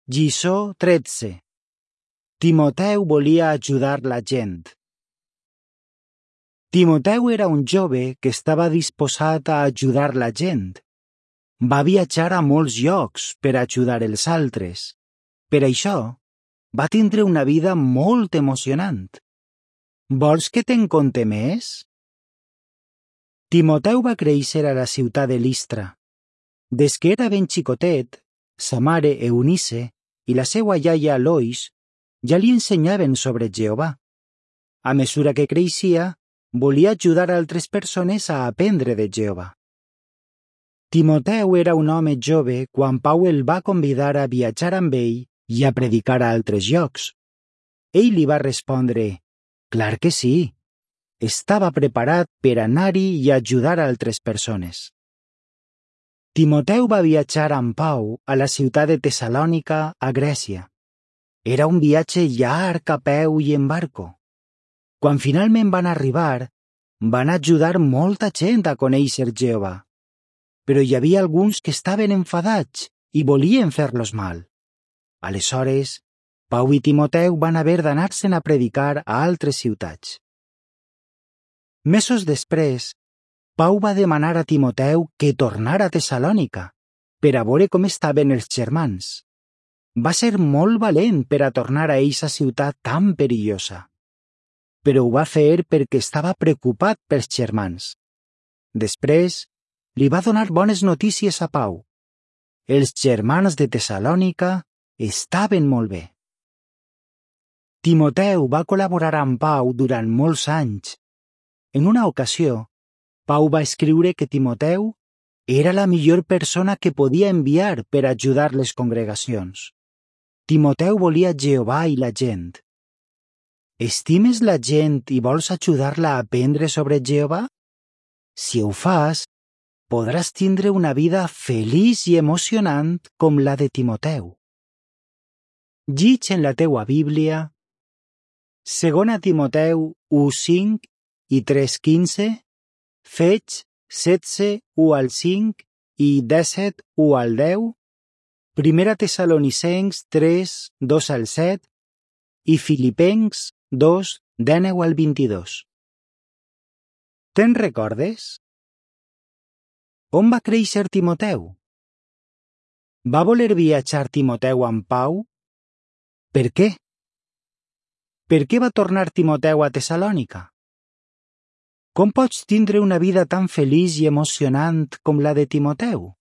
Lliçó 13. Timoteu volia ajudar la gent. Timoteu era un jove que estava disposat a ajudar la gent. Va viatjar a molts llocs per ajudar els altres. Per això, va tindre una vida molt emocionant. Vols que te'n conte més? Timoteu va créixer a la ciutat de Listra. Des que era ben xicotet, sa mare Eunice i la seva iaia Lois ja li ensenyaven sobre Jehovà. A mesura que creixia, volia ajudar altres persones a aprendre de Jehovà. Timoteu era un home jove quan Pau el va convidar a viatjar amb ell i a predicar a altres llocs. Ell li va respondre: «Clar que sí». Estava preparat per anar-hi i ajudar a altres persones. Timoteu va viatjar amb Pau a la ciutat de Tessalònica, a Grècia. Era un viatge llarg a peu i en barco. Quan finalment van arribar, van ajudar molta gent a conèixer Jehovà. Però hi havia alguns que estaven enfadats i volien fer-los mal. Aleshores, Pau i Timoteu van haver d'anar-se'n a predicar a altres ciutats. Mesos després, Pau va demanar a Timoteu que tornara a Tessalònica per a veure com estaven els germans. Va ser molt valent per a tornar a eixa ciutat tan perillosa. Però ho va fer perquè estava preocupat pels germans. Després, li va donar bones notícies a Pau. Els germans de Tessalònica estaven molt bé. Timoteu va col·laborar amb Pau durant molts anys. En una ocasió, Pau va escriure que Timoteu era la millor persona que podia enviar per ajudar les congregacions. Timoteu volia Jehovà i la gent. Estimes la gent i vols ajudar-la a aprendre sobre Jehovà? Si ho fas, podràs tindre una vida feliç i emocionant com la de Timoteu. Llig en la teua Bíblia 2 Timoteu 1:5 i 3:15, Fets 17:1-5 i 17:1-10, 1 Tessalonicencs 3:2-7 i Filipencs 2:19-22. Te'n recordes? On va créixer Timoteu? Va voler viatjar Timoteu amb Pau? Per què? Per què va tornar Timoteu a Tessalònica? Com pots tindre una vida tan feliç i emocionant com la de Timoteu?